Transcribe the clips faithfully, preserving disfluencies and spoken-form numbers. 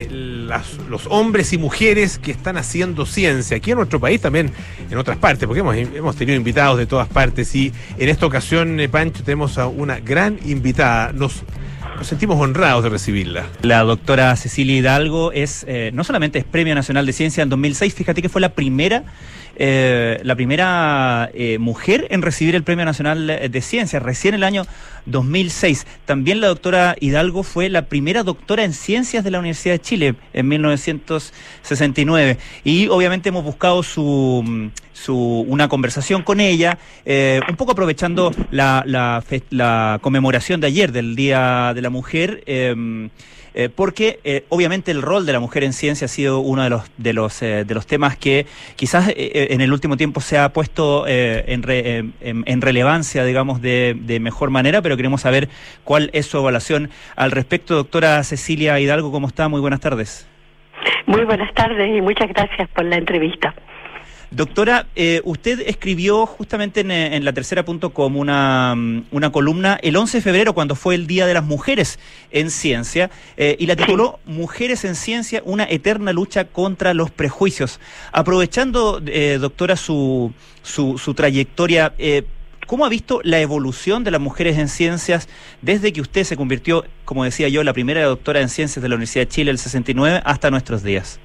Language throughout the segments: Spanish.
las, los hombres y mujeres que están haciendo ciencia, aquí en nuestro país, también en otras partes, porque hemos, hemos tenido invitados de todas partes, y en esta ocasión, eh, Pancho, tenemos a una gran invitada. Nos, nos sentimos honrados de recibirla. La doctora Cecilia Hidalgo es, eh, no solamente es Premio Nacional de Ciencia en dos mil seis, fíjate que fue la primera Eh, la primera eh, mujer en recibir el Premio Nacional de Ciencias, recién el año dos mil seis. También la doctora Hidalgo fue la primera doctora en Ciencias de la Universidad de Chile en mil novecientos sesenta y nueve. Y obviamente hemos buscado su, su una conversación con ella, eh, un poco aprovechando la, la, la conmemoración de ayer del Día de la Mujer, eh, Eh, porque eh, obviamente el rol de la mujer en ciencia ha sido uno de los de los eh, de los temas que quizás eh, en el último tiempo se ha puesto eh, en, re, en, en relevancia, digamos, de, de mejor manera, pero queremos saber cuál es su evaluación al respecto. Doctora Cecilia Hidalgo, ¿cómo está? Muy buenas tardes. Muy buenas tardes y muchas gracias por la entrevista. Doctora, eh, usted escribió justamente en, en la tercera punto com una, una columna el once de febrero, cuando fue el Día de las Mujeres en Ciencia, eh, y la tituló sí. Mujeres en Ciencia, una eterna lucha contra los prejuicios. Aprovechando, eh, doctora, su, su, su trayectoria, eh, ¿cómo ha visto la evolución de las mujeres en ciencias desde que usted se convirtió, como decía yo, la primera doctora en Ciencias de la Universidad de Chile, el sesenta y nueve, hasta nuestros días?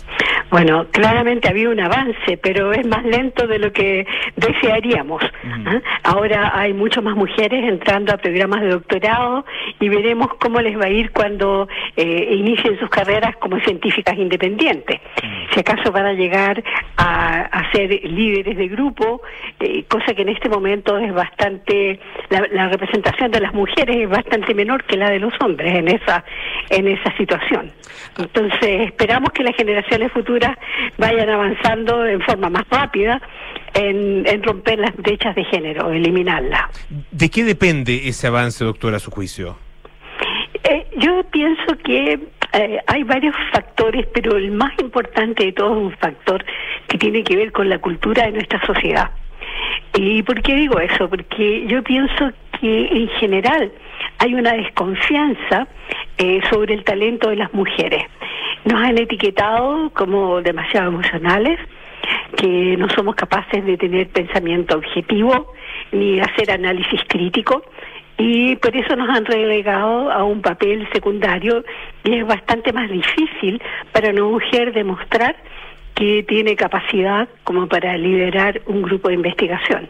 Bueno, claramente había un avance, pero es más lento de lo que desearíamos. Uh-huh. ¿eh? Ahora hay muchas más mujeres entrando a programas de doctorado y veremos cómo les va a ir cuando eh, inicien sus carreras como científicas independientes. Uh-huh. Si acaso van a llegar a, a ser líderes de grupo, eh, cosa que en este momento es bastante, la, la representación de las mujeres es bastante menor que la de los hombres en esa, en esa situación. Entonces esperamos que las generaciones futuras vayan avanzando en forma más rápida en, en romper las brechas de género, eliminarlas. ¿De qué depende ese avance, doctora, a su juicio? Eh, yo pienso que eh, hay varios factores, pero el más importante de todos es un factor que tiene que ver con la cultura de nuestra sociedad. ¿Y por qué digo eso? Porque yo pienso que en general hay una desconfianza eh, sobre el talento de las mujeres. Nos han etiquetado como demasiado emocionales, que no somos capaces de tener pensamiento objetivo ni hacer análisis crítico, y por eso nos han relegado a un papel secundario, y es bastante más difícil para una mujer demostrar que tiene capacidad como para liderar un grupo de investigación.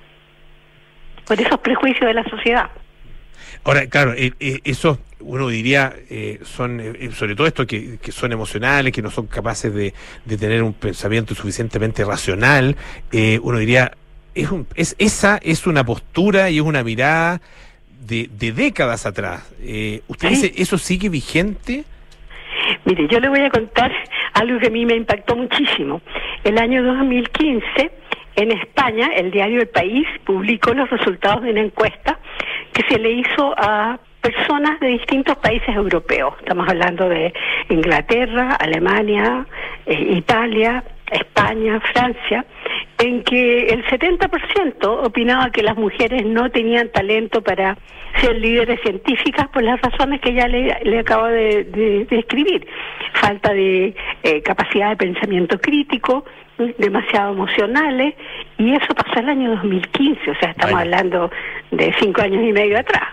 Por esos prejuicios de la sociedad. Ahora, claro, eh, eh, eso uno diría, eh, son eh, sobre todo esto que, que son emocionales, que no son capaces de, de tener un pensamiento suficientemente racional, eh, uno diría, es, un, es esa es una postura y es una mirada de, de décadas atrás. Eh, ¿Usted ¿Sí? dice, eso sigue vigente? Mire, yo le voy a contar algo que a mí me impactó muchísimo. El año dos mil quince, en España, el diario El País publicó los resultados de una encuesta que se le hizo a personas de distintos países europeos. Estamos hablando de Inglaterra, Alemania, eh, Italia, España, Francia, en que el setenta por ciento opinaba que las mujeres no tenían talento para ser líderes científicas por las razones que ya le, le acabo de, de, de escribir. Falta de eh, capacidad de pensamiento crítico, demasiado emocionales, y eso pasó el año dos mil quince, o sea, estamos Vaya. hablando de cinco años y medio atrás.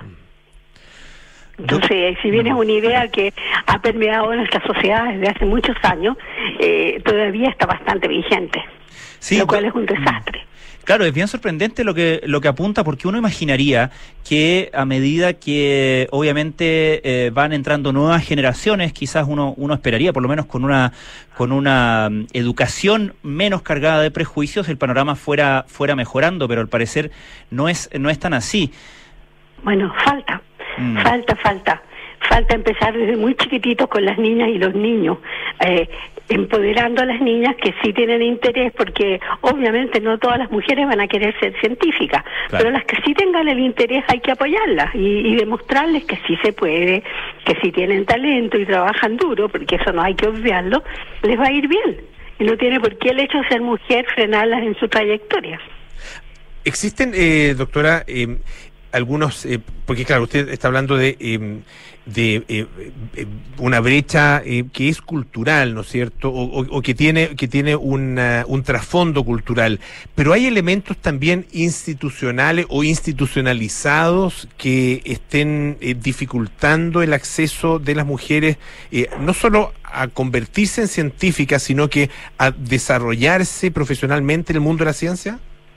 Entonces, si bien es una idea que ha permeado nuestra sociedad desde hace muchos años, eh, todavía está bastante vigente, sí, lo cual es un desastre. Claro, es bien sorprendente lo que lo que apunta, porque uno imaginaría que a medida que obviamente eh, van entrando nuevas generaciones, quizás uno uno esperaría, por lo menos con una con una um, educación menos cargada de prejuicios, el panorama fuera fuera mejorando, pero al parecer no es no es tan así. Bueno, falta, mm. falta, falta. Falta empezar desde muy chiquititos con las niñas y los niños, eh, empoderando a las niñas que sí tienen interés, porque obviamente no todas las mujeres van a querer ser científicas, claro. pero las que sí tengan el interés hay que apoyarlas y, y demostrarles que sí se puede, que sí tienen talento y trabajan duro, porque eso no hay que obviarlo, les va a ir bien. Y no tiene por qué el hecho de ser mujer frenarlas en su trayectoria. Existen, eh, doctora, eh, algunos, eh, porque claro, usted está hablando de, eh, de eh, eh, una brecha eh, que es cultural, ¿no es cierto? O, o, o que tiene que tiene una, un trasfondo cultural, pero hay elementos también institucionales o institucionalizados que estén eh, dificultando el acceso de las mujeres, eh, no solo a convertirse en científicas, sino que a desarrollarse profesionalmente en el mundo de la ciencia.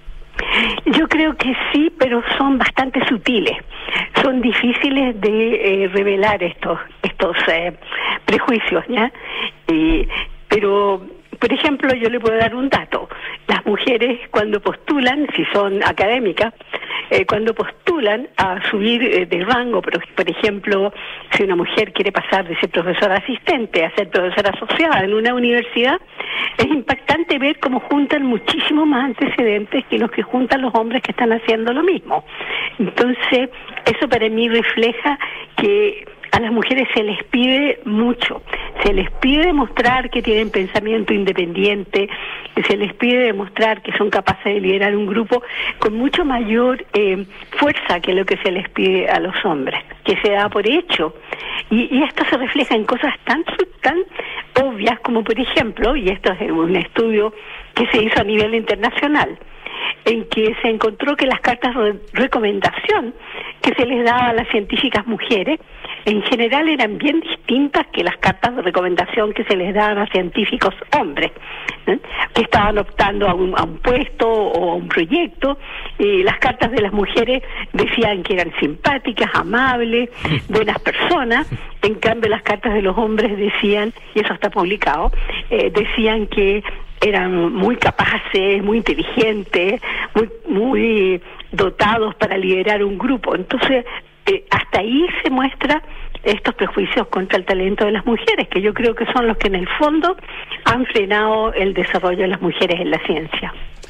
Yo creo que sí, pero son bastante sutiles. Son difíciles de eh, revelar estos estos eh, prejuicios, ¿ya? Eh, pero, por ejemplo, yo le puedo dar un dato. Las mujeres cuando postulan, si son académicas, eh, cuando postulan a subir eh, de rango, por, por ejemplo, si una mujer quiere pasar de ser profesora asistente a ser profesora asociada en una universidad, es impactante ver cómo juntan muchísimo más antecedentes que los que juntan los hombres que están haciendo lo mismo. Entonces, eso para mí refleja que a las mujeres se les pide mucho, se les pide demostrar que tienen pensamiento independiente, se les pide demostrar que son capaces de liderar un grupo con mucho mayor eh, fuerza que lo que se les pide a los hombres, que se da por hecho. Y, y esto se refleja en cosas tan, tan obvias como, por ejemplo, y esto es un estudio que se hizo a nivel internacional, en que se encontró que las cartas de recomendación que se les daba a las científicas mujeres en general eran bien distintas que las cartas de recomendación que se les daban a científicos hombres, ¿eh? que estaban optando a un, a un puesto o a un proyecto. Eh, las cartas de las mujeres decían que eran simpáticas, amables, buenas personas. En cambio, las cartas de los hombres decían, y eso está publicado, eh, decían que eran muy capaces, muy inteligentes, muy, muy dotados para liderar un grupo. Entonces, eh, hasta ahí se muestra estos prejuicios contra el talento de las mujeres, que yo creo que son los que en el fondo han frenado el desarrollo de las mujeres en la ciencia.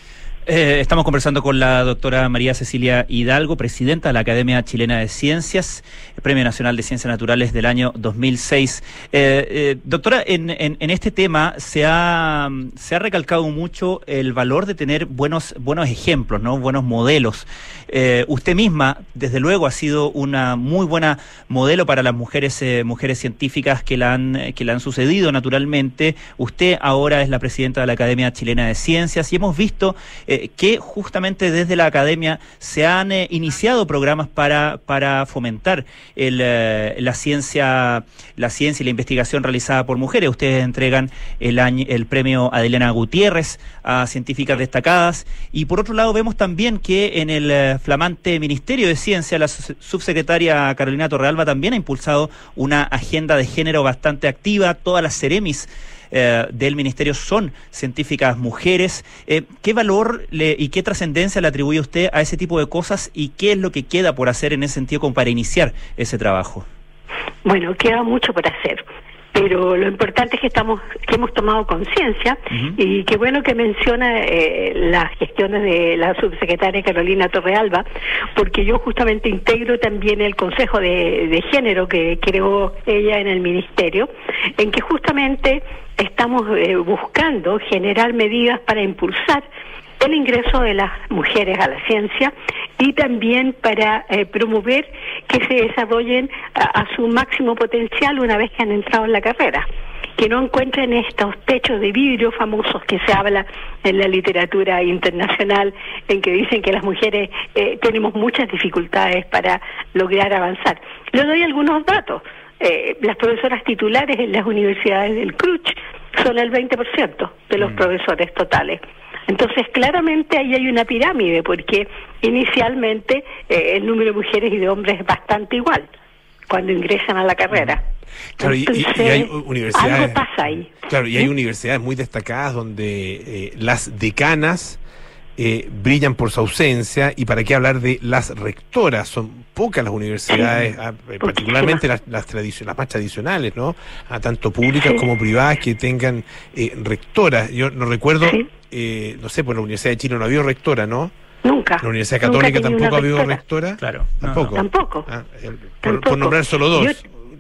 Eh, estamos conversando con la doctora María Cecilia Hidalgo, presidenta de la Academia Chilena de Ciencias, Premio Nacional de Ciencias Naturales del año dos mil seis. Eh, eh, doctora, en, en, en este tema se ha, se ha recalcado mucho el valor de tener buenos, buenos ejemplos, ¿no? Buenos modelos. Eh, usted misma, desde luego, ha sido una muy buena modelo para las mujeres, eh, mujeres científicas que la han, que la han sucedido naturalmente. Usted ahora es la presidenta de la Academia Chilena de Ciencias y hemos visto eh, que justamente desde la academia se han eh, iniciado programas para para fomentar el, eh, la ciencia la ciencia y la investigación realizada por mujeres. Ustedes entregan el año, el premio Adeliana Gutiérrez a científicas destacadas, y por otro lado vemos también que en el eh, flamante Ministerio de Ciencia la subsecretaria Carolina Torrealba también ha impulsado una agenda de género bastante activa. Todas las ceremis Eh, del Ministerio son científicas mujeres. Eh, ¿Qué valor le, y qué trascendencia le atribuye usted a ese tipo de cosas, y qué es lo que queda por hacer en ese sentido como para iniciar ese trabajo? Bueno, queda mucho por hacer, pero lo importante es que estamos que hemos tomado conciencia. Uh-huh. Y qué bueno que menciona eh, las gestiones de la subsecretaria Carolina Torrealba, porque yo justamente integro también el Consejo de, de Género que creó ella en el Ministerio, en que justamente estamos eh, buscando generar medidas para impulsar el ingreso de las mujeres a la ciencia y también para eh, promover que se desarrollen a, a su máximo potencial una vez que han entrado en la carrera, que no encuentren estos techos de vidrio famosos que se habla en la literatura internacional, en que dicen que las mujeres eh, tenemos muchas dificultades para lograr avanzar. Le doy algunos datos. Eh, las profesoras titulares en las universidades del C R U C H son el veinte por ciento de los mm. profesores totales. Entonces, claramente ahí hay una pirámide, porque inicialmente eh, el número de mujeres y de hombres es bastante igual cuando ingresan a la carrera. Claro, Entonces, y, y hay universidades, algo pasa ahí. Claro, y hay ¿sí? universidades muy destacadas donde eh, las decanas eh, brillan por su ausencia, y para qué hablar de las rectoras. Son pocas las universidades, sí, a, eh, particularmente las, las, tradici- las más tradicionales, ¿no? A tanto públicas sí. como privadas, que tengan eh, rectoras. Yo no recuerdo, sí. eh, no sé, por la Universidad de Chile no ha habido rectora, ¿no? Nunca. La Universidad Católica tampoco ha habido rectora. Claro. Tampoco. No. Tampoco. Ah, el, por, tampoco. por nombrar solo dos. Yo,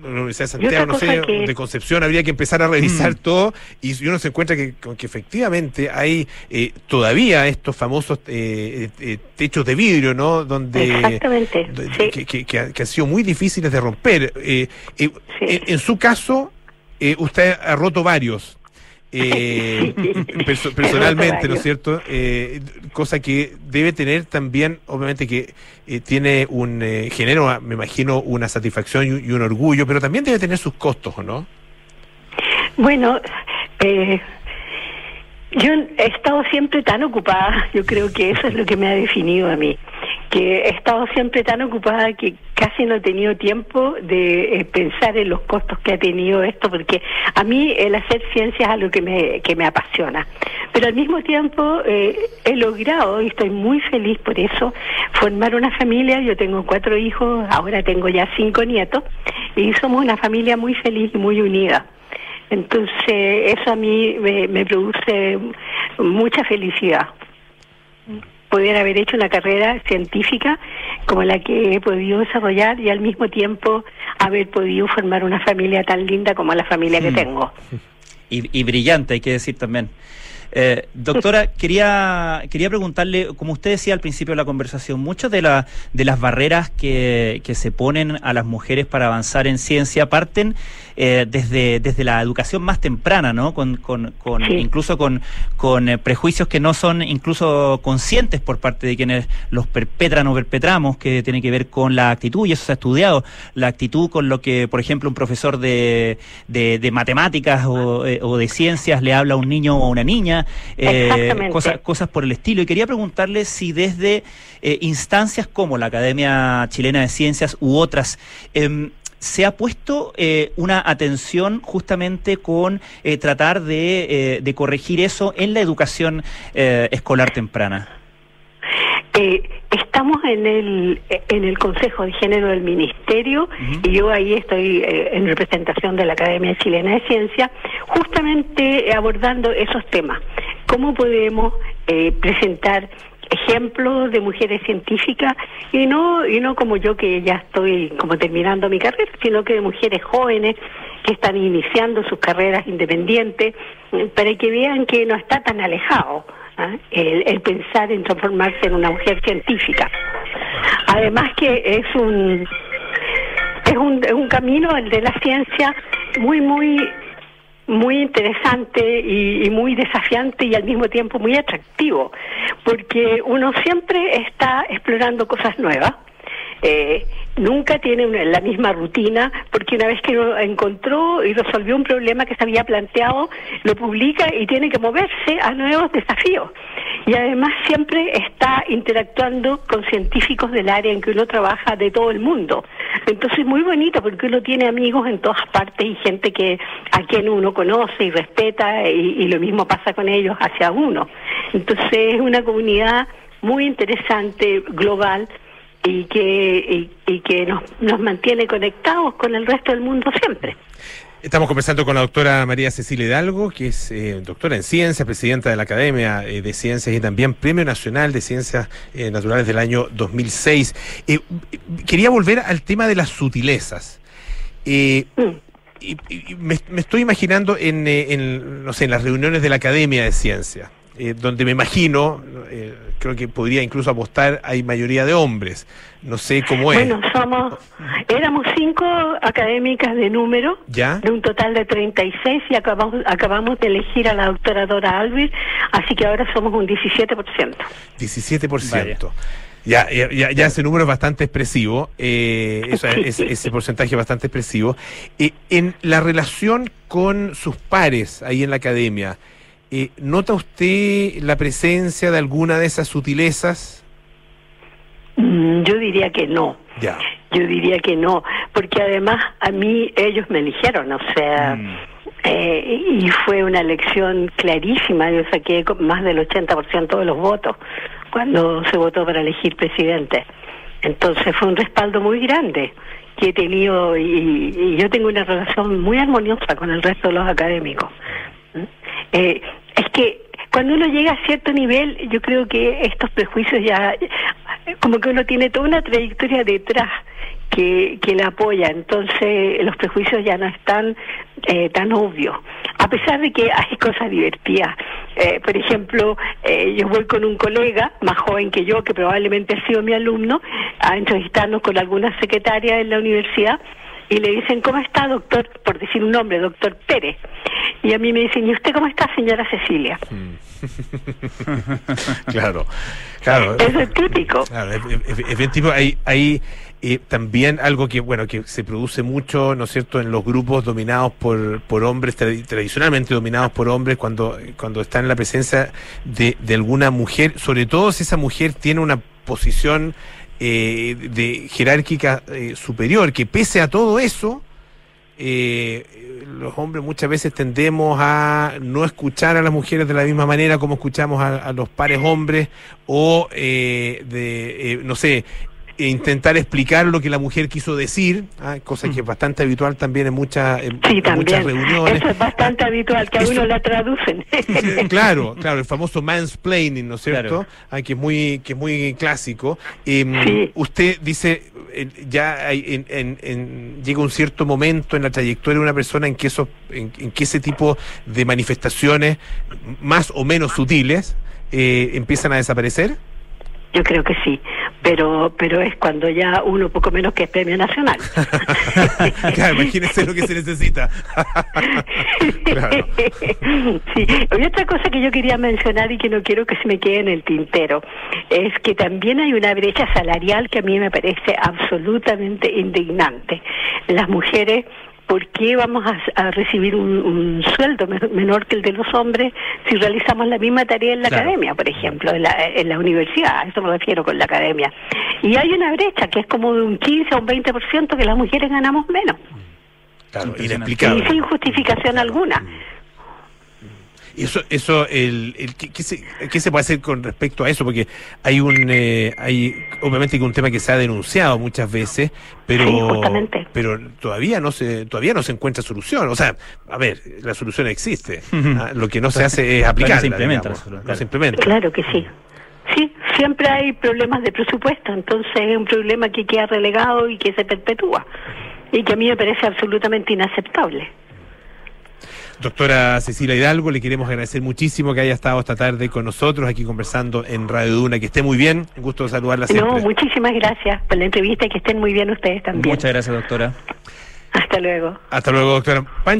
la Universidad de Santiago, no sé, que... de Concepción, habría que empezar a revisar mm. todo, y uno se encuentra que, que efectivamente hay eh, todavía estos famosos eh, eh, techos de vidrio, ¿no? Donde Exactamente, de, sí. que, que, que, que han sido muy difíciles de romper. Eh, eh, sí. en, en su caso, eh, usted ha roto varios. Eh, perso personalmente, ¿no es cierto? Eh, cosa que debe tener también, obviamente que eh, tiene un eh, genera, me imagino, una satisfacción y, y un orgullo, pero también debe tener sus costos, ¿o no? Bueno, eh, yo he estado siempre tan ocupada, yo creo que eso es lo que me ha definido a mí, que he estado siempre tan ocupada que casi no he tenido tiempo de eh, pensar en los costos que ha tenido esto, porque a mí el hacer ciencia es algo que me, que me apasiona. Pero al mismo tiempo eh, he logrado, y estoy muy feliz por eso, formar una familia. Yo tengo cuatro hijos, ahora tengo ya cinco nietos, y somos una familia muy feliz y muy unida. Entonces eso a mí me, me produce mucha felicidad. Poder haber hecho una carrera científica como la que he podido desarrollar y al mismo tiempo haber podido formar una familia tan linda como la familia que tengo. Y, y brillante, hay que decir también. Eh, doctora, quería quería preguntarle, como usted decía al principio de la conversación, muchas de, la, de las barreras que, que se ponen a las mujeres para avanzar en ciencia parten eh, desde, desde la educación más temprana, ¿no? Con, con, con sí. incluso con, con eh, prejuicios que no son incluso conscientes por parte de quienes los perpetran o perpetramos, que tiene que ver con la actitud, y eso se ha estudiado, la actitud con lo que, por ejemplo, un profesor de, de, de matemáticas o, eh, o de ciencias le habla a un niño o a una niña. Eh, cosas, cosas por el estilo. Y quería preguntarle si desde eh, instancias como la Academia Chilena de Ciencias u otras eh, se ha puesto eh, una atención justamente con eh, tratar de, eh, de corregir eso en la educación eh, escolar temprana. Eh, estamos en el en el Consejo de Género del Ministerio, uh-huh. y yo ahí estoy eh, en representación de la Academia Chilena de Ciencia, justamente abordando esos temas. ¿Cómo podemos eh, presentar ejemplos de mujeres científicas y no y no como yo, que ya estoy como terminando mi carrera, sino que de mujeres jóvenes que están iniciando sus carreras independientes, para que vean que no está tan alejado ¿eh? el, el pensar en transformarse en una mujer científica. Además que es un es un, es un camino, el de la ciencia, muy muy muy interesante y, y muy desafiante, y al mismo tiempo muy atractivo, porque uno siempre está explorando cosas nuevas. Eh, nunca tiene una, la misma rutina, porque una vez que lo encontró y resolvió un problema que se había planteado, lo publica y tiene que moverse a nuevos desafíos. Y además siempre está interactuando con científicos del área en que uno trabaja, de todo el mundo. Entonces es muy bonito, porque uno tiene amigos en todas partes y gente que a quien uno conoce y respeta, y, y lo mismo pasa con ellos hacia uno. Entonces es una comunidad muy interesante, global, y que y, y que nos, nos mantiene conectados con el resto del mundo siempre. Estamos conversando con la doctora María Cecilia Hidalgo, que es eh, doctora en ciencias, presidenta de la Academia eh, de Ciencias y también Premio Nacional de Ciencias eh, Naturales del año dos mil seis. Eh, quería volver al tema de las sutilezas. Eh, mm. y, y me, me estoy imaginando en, eh, en, no sé, en las reuniones de la Academia de Ciencias, eh, donde me imagino, eh, creo que podría incluso apostar, hay mayoría de hombres. No sé cómo es. Bueno, somos, éramos cinco académicas de número, ¿ya? De un total de treinta y seis, y acabamos, acabamos de elegir a la doctora Dora Alvis, así que ahora somos un diecisiete por ciento. diecisiete por ciento. Ya, ya, ya ese número es bastante expresivo, eh, eso, sí. ese, ese porcentaje es bastante expresivo. Eh, en la relación con sus pares ahí en la academia, eh, ¿nota usted la presencia de alguna de esas sutilezas? Yo diría que no. Ya. Yo diría que no, porque además a mí ellos me eligieron, o sea, mm. eh, y fue una elección clarísima. Yo saqué más del ochenta por ciento de los votos cuando se votó para elegir presidente. Entonces fue un respaldo muy grande que he tenido, y, y yo tengo una relación muy armoniosa con el resto de los académicos. Eh, es que cuando uno llega a cierto nivel, yo creo que estos prejuicios ya, como que uno tiene toda una trayectoria detrás que, que la apoya, entonces los prejuicios ya no están eh, tan obvios, a pesar de que hay cosas divertidas. Eh, por ejemplo, eh, yo voy con un colega más joven que yo, que probablemente ha sido mi alumno, a entrevistarnos con alguna secretaria en la universidad, y le dicen, ¿cómo está, doctor? Por decir un nombre, doctor Pérez. Y a mí me dicen, ¿y usted cómo está, señora Cecilia? Claro, claro. Eso es típico. Claro, es, es, es bien típico. Hay, hay eh, también algo que, bueno, que se produce mucho, ¿no es cierto?, en los grupos dominados por, por hombres, tra tradicionalmente dominados por hombres, cuando, cuando está en la presencia de, de alguna mujer, sobre todo si esa mujer tiene una posición Eh, de jerárquica eh, superior, que pese a todo eso, eh, los hombres muchas veces tendemos a no escuchar a las mujeres de la misma manera como escuchamos a, a los pares hombres, o eh, de, eh, no sé, e intentar explicar lo que la mujer quiso decir, ¿ah? Cosa que es bastante habitual también en muchas, en, sí, en también. muchas reuniones. Eso es bastante habitual, que a Eso, uno la traducen. Claro, claro, el famoso mansplaining, ¿no es cierto? Claro. Ah, que es muy, que es muy clásico. Eh, Sí. Usted dice, eh, ya hay, en, en, en, llega un cierto momento en la trayectoria de una persona en que eso, en, en que ese tipo de manifestaciones, más o menos sutiles, eh, empiezan a desaparecer. Yo creo que sí, pero pero es cuando ya uno poco menos que es premio nacional. Claro, imagínese lo que se necesita. Claro. Sí, y otra cosa que yo quería mencionar y que no quiero que se me quede en el tintero, es que también hay una brecha salarial que a mí me parece absolutamente indignante. Las mujeres, ¿por qué vamos a, a recibir un, un sueldo menor que el de los hombres si realizamos la misma tarea en la Claro. academia, por ejemplo, en la, en la universidad? A eso me refiero con la academia. Y hay una brecha que es como de un quince a un veinte por ciento que las mujeres ganamos menos. Claro, Impresionante. inexplicable. Y sin justificación alguna. Y eso, eso, el, el ¿qué, qué se, ¿qué se puede hacer con respecto a eso? Porque hay un, eh, hay, obviamente que un tema que se ha denunciado muchas veces, pero, Sí, justamente. pero todavía no se, todavía no se encuentra solución. O sea, a ver, la solución existe. ¿Ah? Lo que no se hace es aplicarla. No se implementa digamos. la solución, No claro. se implementa. Claro que sí. Sí, siempre hay problemas de presupuesto, entonces es un problema que queda relegado y que se perpetúa. Y que a mí me parece absolutamente inaceptable. Doctora Cecilia Hidalgo, le queremos agradecer muchísimo que haya estado esta tarde con nosotros aquí conversando en Radio Duna. Que esté muy bien, un gusto saludarla siempre. No, muchísimas gracias por la entrevista y que estén muy bien ustedes también. Muchas gracias, doctora. Hasta luego. Hasta luego, doctora. Pancho